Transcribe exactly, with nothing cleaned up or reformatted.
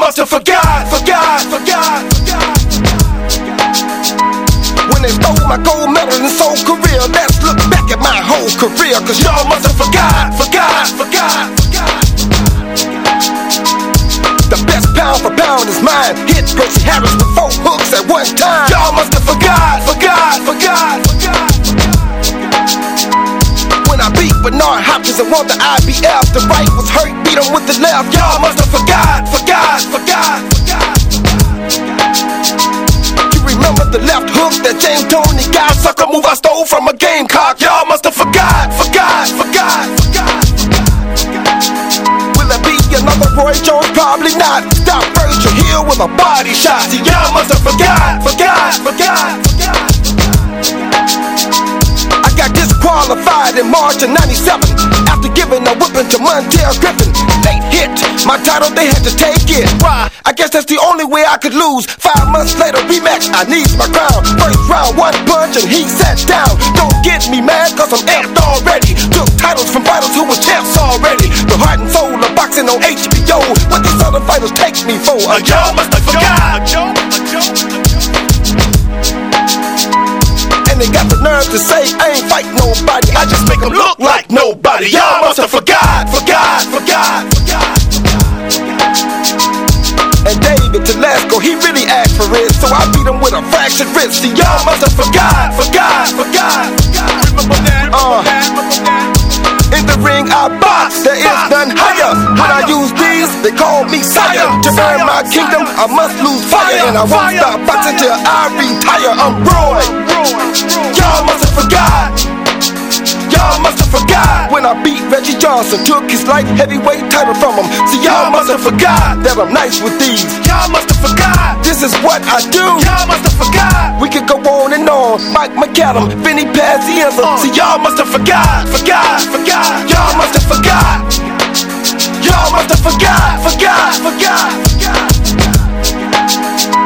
must have forgot, forgot, forgot, forgot. When they stole my gold medal and soul career, let's look back at my whole career, cause y'all must have forgot, forgot, forgot, forgot. The best pound for pound is mine. Hit Gracie Harris with four hooks at one time. Y'all must have forgot, forgot, forgot, forgot. When I beat Bernard Hopkins and won the I B F, the right was hurt, beat him with the left. Y'all must have forgot, forgot, forgot, forgot. You remember the left hook that James Tony got? Sucker move I stole from a Gamecock. Y'all must have forgot, forgot, forgot, forgot. Will it be another Roy Jones? Probably not. Stop Virgil Hill with a body shot. See, y'all must have forgot, forgot, forgot, forgot. I got disqualified in March of ninety-seven after giving a whipping to Montel Griffin. Late hit, my title they had to take it. Why? I guess that's the only way I could lose. Five months later, rematch, I need my crown. First round, one punch and he sat down. Don't get me mad cause I'm amped already. Took titles from fighters who were champs already. The heart and soul of boxing on H B O. What these other fighters take me for? A y'all must have forgot. And they got the nerve to say I ain't fight nobody, I just make them look like nobody. Y'all must have forgot, forgot, forgot, forgot. And David Telesco, he really asked for it, so I beat him with a fractured wrist. See, y'all must have forgot, forgot, forgot, forgot. Remember that, remember uh, that, remember that. In the ring I box, there is none higher. When I use these, they call me sire. To earn my kingdom, I must lose fire. And I won't stop boxing till I retire. I'm Roy. Y'all must have forgot. Y'all must have forgot when I beat Reggie Johnson, took his light heavyweight title from him. See, y'all must have forgot that I'm nice with these. Y'all must have forgot this is what I do. Y'all must have forgot. We could go on and on. Mike McAdam, Vinny Pazienza. See, y'all must have forgot, forgot, forgot. Y'all must have forgot. Y'all must have forgot, forgot, forgot, forgot.